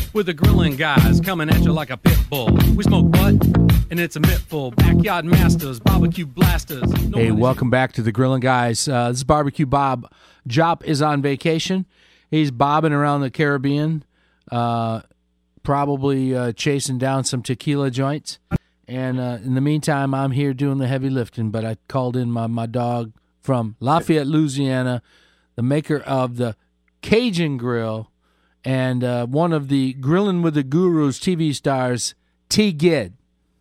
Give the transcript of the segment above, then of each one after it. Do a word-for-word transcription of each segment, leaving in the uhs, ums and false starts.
with the grilling guys coming at you like a pit bull. We smoke butt, and it's a mittful. Backyard masters, barbecue blasters. No hey, welcome back to the Grilling Guys. Uh, this is Barbecue Bob. Jop is on vacation. He's bobbing around the Caribbean, uh, probably uh, chasing down some tequila joints. And uh, in the meantime, I'm here doing the heavy lifting, but I called in my, my dog from Lafayette, Louisiana, the maker of the Cajun Grill, and uh, one of the Grilling with the Gurus T V stars, T. Gid.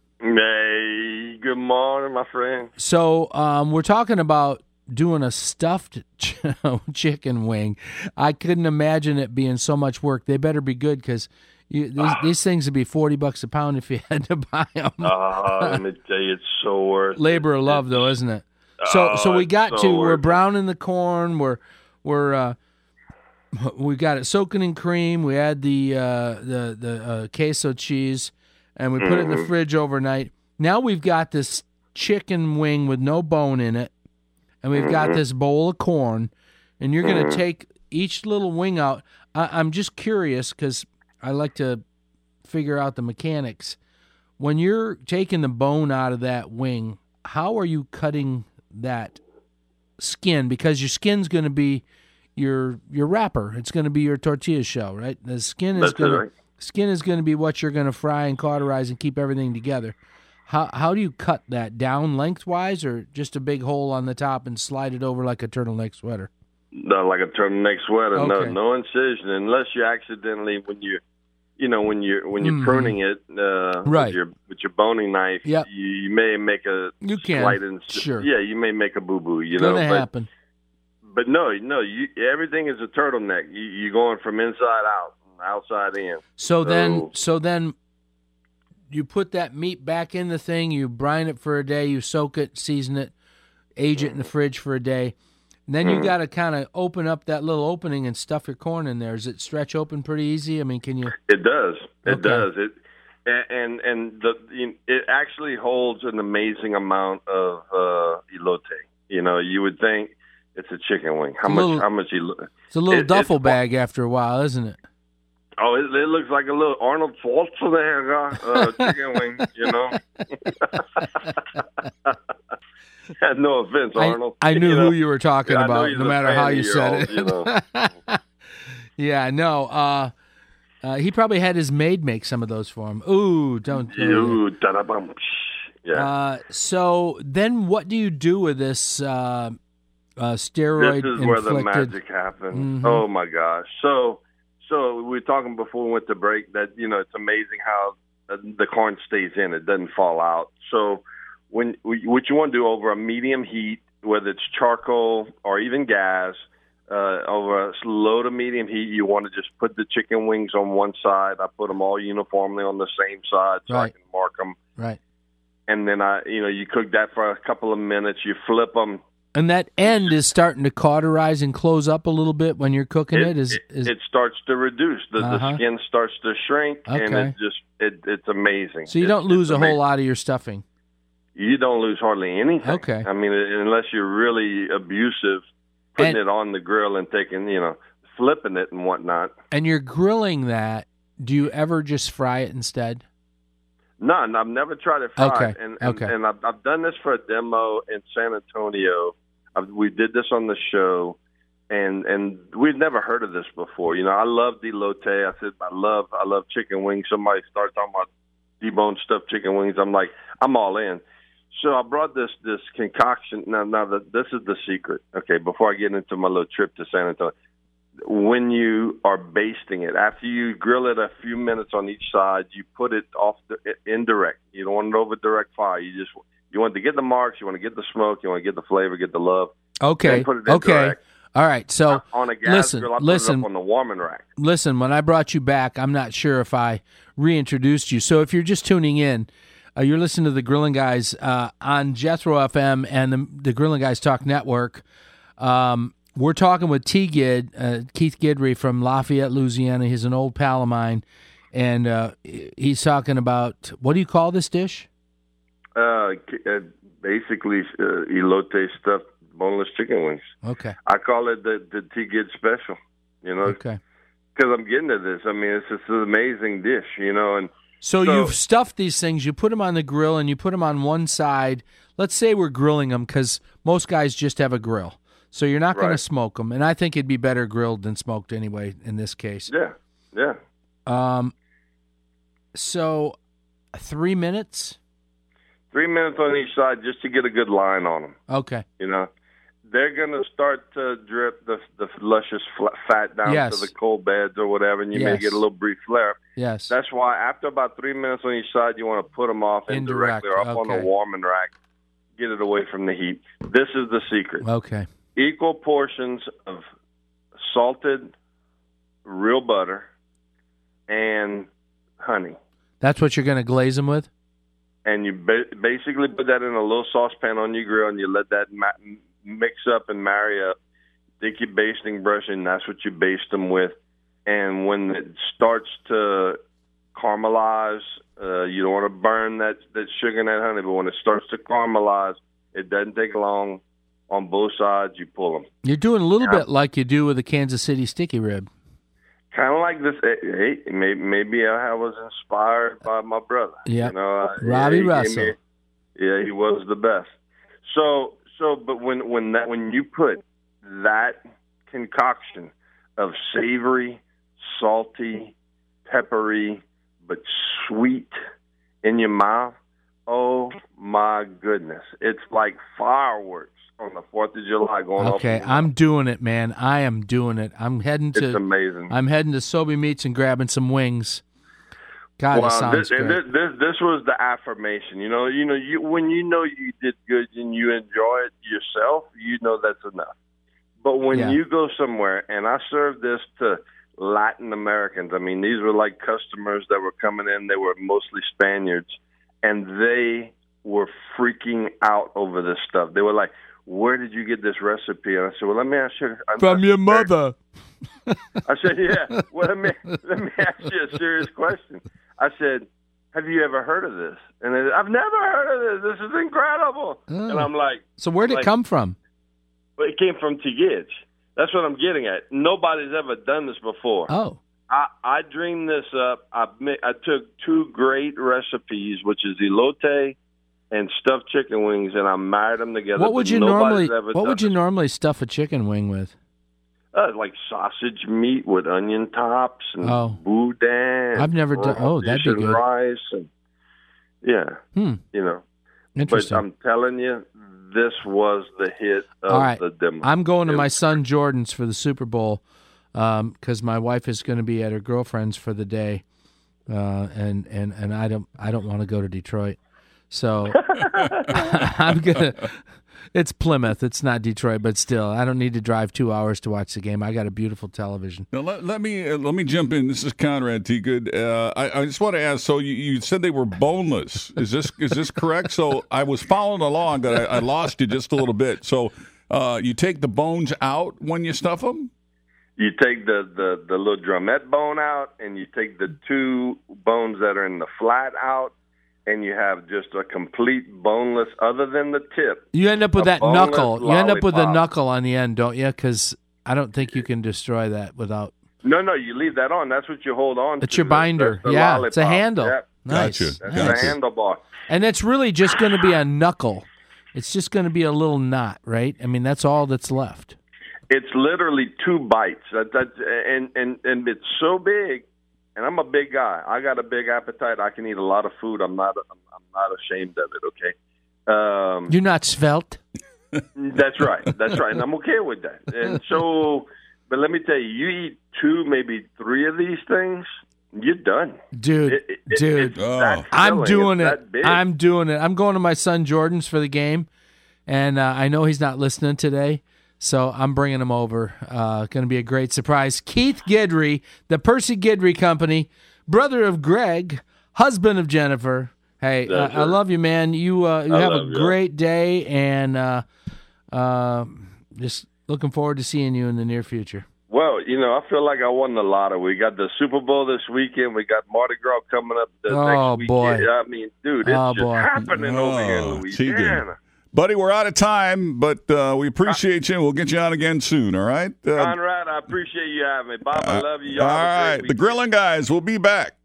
Hey, good morning, my friend. So um, we're talking about doing a stuffed ch- chicken wing. I couldn't imagine it being so much work. They better be good because these, these things would be forty bucks a pound if you had to buy them. Oh, let me tell you, it's so worth it. Labor of love, though, isn't it? So, oh, so we got so to. We're worth it. browning the corn. We're we're uh, we got it soaking in cream. We add the uh, the the uh, queso cheese, and we put mm-hmm. it in the fridge overnight. Now we've got this chicken wing with no bone in it, and we've mm-hmm. got this bowl of corn. And you're going to mm-hmm. take each little wing out. I, I'm just curious because I like to figure out the mechanics. When you're taking the bone out of that wing, how are you cutting that skin? Because your skin's going to be your your wrapper. It's going to be your tortilla shell, right? The skin is going right. to skin is going to be what you're going to fry and cauterize and keep everything together. How how do you cut that down lengthwise, or just a big hole on the top and slide it over like a turtleneck sweater? No, like a turtleneck sweater. Okay. No, no incision unless you accidentally when you. You know, when you're when you're mm-hmm. pruning it uh, right. with your with your boning knife, yep. you, you may make a you can. slight inc- sure. Yeah, you may make a boo boo. You Gonna know, Gonna happen. But no, no, you, everything is a turtleneck. You, you're going from inside out, outside in. So, so then, so then, you put that meat back in the thing. You brine it for a day. You soak it, season it, age mm-hmm. it in the fridge for a day. And then you got to kind of open up that little opening and stuff your corn in there. Does it stretch open pretty easy? I mean, can you? It does. It okay. does. It and and the it actually holds an amazing amount of uh, elote. You know, you would think it's a chicken wing. How it's much? Little, how much elote? It's a little it, duffel bag after a while, isn't it? Oh, it, it looks like a little Arnold Schwarzenegger uh, chicken wing. You know. No offense, Arnold. I, I knew you who know? you were talking yeah, about, no matter how you said old, it. You know? yeah, no. Uh, uh, he probably had his maid make some of those for him. Ooh, don't do Ooh, da-da-bum. Yeah. Uh, so then what do you do with this uh, uh, steroid This is inflicted... where the magic happens. Mm-hmm. Oh, my gosh. So, so we were talking before we went to break that, you know, it's amazing how the corn stays in. It doesn't fall out. So... When what you want to do over a medium heat, whether it's charcoal or even gas, uh, over a low to medium heat, you want to just put the chicken wings on one side. I put them all uniformly on the same side so right. I can mark them. Right. And then I, you know, you cook that for a couple of minutes. You flip them. And that end is starting to cauterize and close up a little bit when you're cooking it. It, is, it, is... it starts to reduce. The, uh-huh. the skin starts to shrink, okay. and it just it, it's amazing. So you it's, don't lose a amazing. whole lot of your stuffing. You don't lose hardly anything. Okay. I mean, unless you're really abusive, putting and, it on the grill and taking, you know, flipping it and whatnot. And you're grilling that. Do you ever just fry it instead? None. I've never tried it fried. Okay. And, and, okay. and I've, I've done this for a demo in San Antonio. I've, we did this on the show, and and we'd never heard of this before. You know, I love elote. I said I love I love chicken wings. Somebody started talking about deboned stuffed chicken wings. I'm like, I'm all in. So I brought this this concoction. Now, now the, this is the secret. Okay, before I get into my little trip to San Antonio, when you are basting it, after you grill it a few minutes on each side, you put it off the indirect. You don't want it over direct fire. You just you want to get the marks. You want to get the smoke. You want to get the flavor. Get the love. Okay. Put it okay. Direct. All right. So on a gas listen, grill, I put listen, it up on the warming rack. Listen, when I brought you back, I'm not sure if I reintroduced you. So if you're just tuning in. Uh, you're listening to the Grilling Guys uh, on Jethro F M and the, the Grilling Guys Talk Network. Um, we're talking with T. Gid, uh, Keith Guidry from Lafayette, Louisiana. He's an old pal of mine, and uh, he's talking about, what do you call this dish? Uh, uh, basically, uh, elote stuffed boneless chicken wings. Okay. I call it the, the T. Gid special, you know. Okay. because I'm getting to this. I mean, it's just an amazing dish, you know. And so, so you've stuffed these things. You put them on the grill, and you put them on one side. Let's say we're grilling them because most guys just have a grill. So you're not going Right. to smoke them. And I think it'd be better grilled than smoked anyway in this case. Yeah, yeah. Um. So three minutes? Three minutes on each side just to get a good line on them. Okay. You know, they're going to start to drip the the luscious fl- fat down Yes. to the cold beds or whatever, and you may Yes. get a little brief flare. Yes. That's why after about three minutes on each side, you want to put them off Indirect, indirectly or up on okay. the warming rack. Get it away from the heat. This is the secret. Okay. Equal portions of salted real butter and honey. That's what you're going to glaze them with? And you ba- basically put that in a little saucepan on your grill, and you let that ma- mix up and marry up. Take your basting brush, and that's what you baste them with. And when it starts to caramelize, uh, you don't want to burn that, that sugar and that honey, but when it starts to caramelize, it doesn't take long. On both sides, you pull them. You're doing a little Yeah. bit like you do with the Kansas City sticky rib. Kind of like this. Hey, maybe, maybe I was inspired by my brother. Yep. You know, uh, Robbie yeah, he gave Russell. me- yeah, he was the best. So, so, but when when that when you put that concoction of savory, salty, peppery, but sweet in your mouth, oh my goodness, it's like fireworks on the Fourth of July going off. Okay, in your I'm mouth. doing it, man. I am doing it. I'm heading It's to amazing. I'm heading to Sobe Meats and grabbing some wings. God, Well, that sounds this, and great. this, this this was the affirmation. You know, you know, you when you know you did good and you enjoy it yourself, you know that's enough. But when Yeah. you go somewhere, and I served this to Latin Americans. I mean, these were like customers that were coming in. They were mostly Spaniards, and they were freaking out over this stuff. They were like, "Where did you get this recipe?" And I said, "Well, let me ask you." I- From I- your mother. I said, "Yeah." Well, let me let me ask you a serious question. I said, "Have you ever heard of this?" And they said, "I've never heard of this. This is incredible." Oh. And I'm like, So where'd it like- come from? "Well, it came from Tigidge." That's what I'm getting at. Nobody's ever done this before. Oh. I, I dreamed this up. I ma- I took two great recipes, which is elote and stuffed chicken wings, and I married them together. What would but you nobody's normally ever What done would you this. normally stuff a chicken wing with? Uh, like sausage meat with onion tops and Oh. boudin. I've never and done- oh, that'd be and good. rice and yeah, Hmm. you know. Interesting. But I'm telling you, this was the hit of All right. the demo. I'm going to It- my son Jordan's for the Super Bowl because my wife is going to be at her girlfriend's for the day, uh, and and and I don't I don't want to go to Detroit, so I'm gonna. It's Plymouth. It's not Detroit, but still, I don't need to drive two hours to watch the game. I got a beautiful television. Now let, let me uh, let me jump in. This is Conrad T. Good. Uh, I, I just want to ask. So you, you said they were boneless. Is this is this correct? So I was following along, but I, I lost you just a little bit. So uh, you take the bones out when you stuff them. You take the, the, the little drumette bone out, and you take the two bones that are in the flat out, and you have just a complete boneless, other than the tip. You end up with A that boneless knuckle. You end up with a lollipop. knuckle on the end, don't you? Because I don't think you can destroy that without. No, no, you leave that on. That's what you hold on to. It's your That's- binder. that's the Yeah, it's a lollipop. handle. Yep. Nice. Gotcha. That's Gotcha. the handlebar. And it's really just going to be a knuckle. It's just going to be a little knot, right? I mean, that's all that's left. It's literally two bites. That, that, and, and, and it's so big, and I'm a big guy. I got a big appetite. I can eat a lot of food. I'm not I'm, I'm not ashamed of it, okay? Um, You're not svelte. that's right. That's right. And I'm okay with that. And so, but let me tell you, you eat two, maybe three of these things, you're done. Dude, It- it- it- dude. it's that Oh. I'm filling. doing It's it. that big. I'm doing it. I'm going to my son Jordan's for the game, and uh, I know he's not listening today, so I'm bringing him over. Uh, going to be a great surprise. Keith Gidry, the Percy Gidry Company, brother of Greg, husband of Jennifer. Hey, uh, That's I it. love you, man. You uh, you I have a love you. great day, and uh, uh, just looking forward to seeing you in the near future. Well, you know, I feel like I won the lotto. We got the Super Bowl this weekend. We got Mardi Gras coming up the Oh, next boy. weekend. I mean, dude, it's Oh, just boy. happening over here in Oh, Tegan. Louisiana. Buddy, we're out of time, but uh, we appreciate you. We'll get you on again soon, all right? Uh, Conrad, I appreciate you having me. Bob, I love you. Y'all all have a great right. weekend. The Grilling Guys will be back.